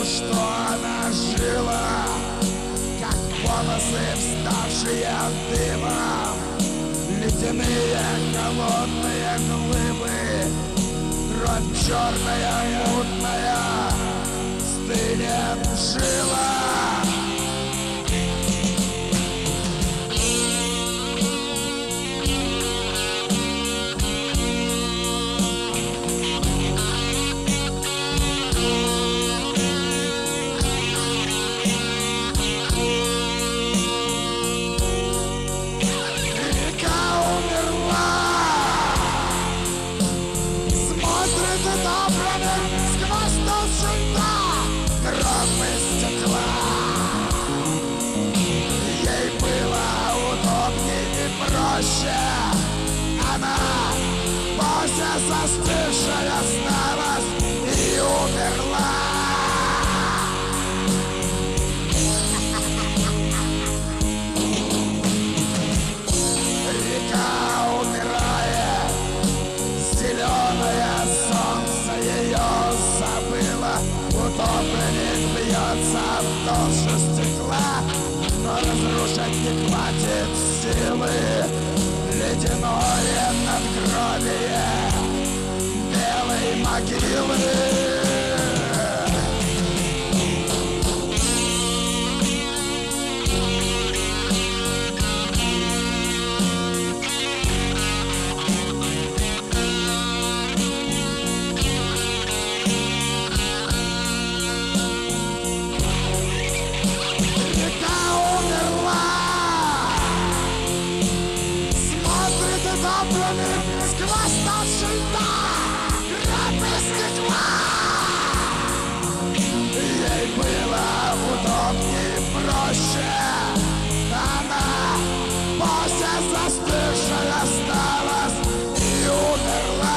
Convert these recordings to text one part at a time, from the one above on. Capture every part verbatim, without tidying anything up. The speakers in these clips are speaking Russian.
что она жила, как волосы, вставшие дымом, ледяные холодные глыбы, кровь черная, мутная, стынет жила. Она, после застывшая, осталась и умерла. Река умирает, зеленое солнце ее забыло. Утопленник бьется в толще стекла, но разрушить не хватит силы. Ледяное надгробие белой могилы. Сквозь толщу льда, гробы стекла. Ей было удобнее и проще. Она, после застывшей, осталась и умерла.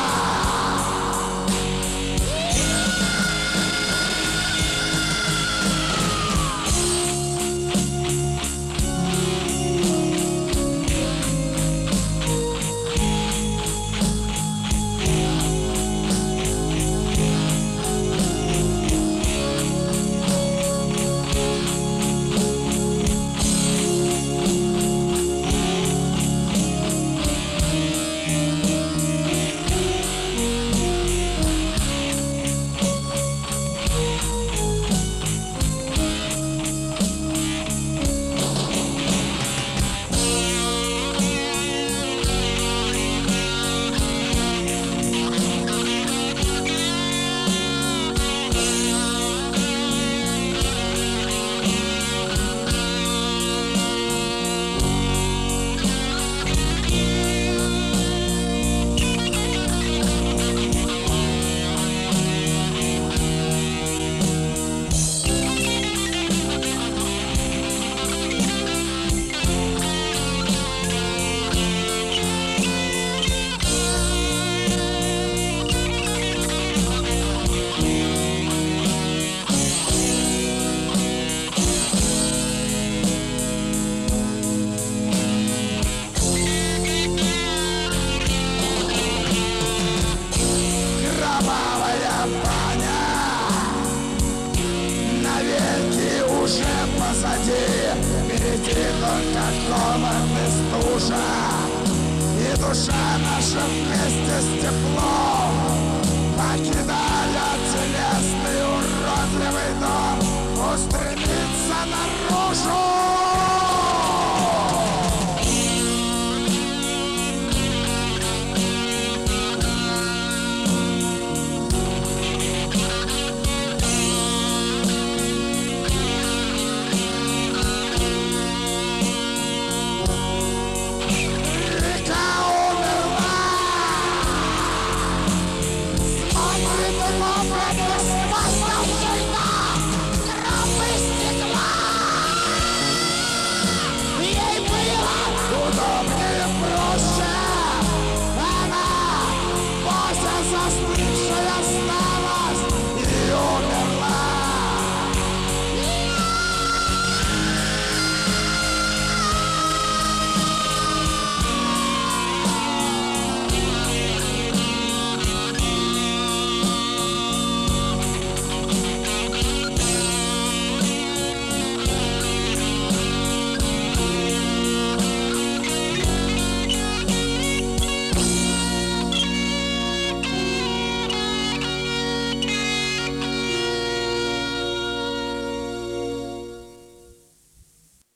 Впереди только холод и стужа, и душа наша вместе с теплом.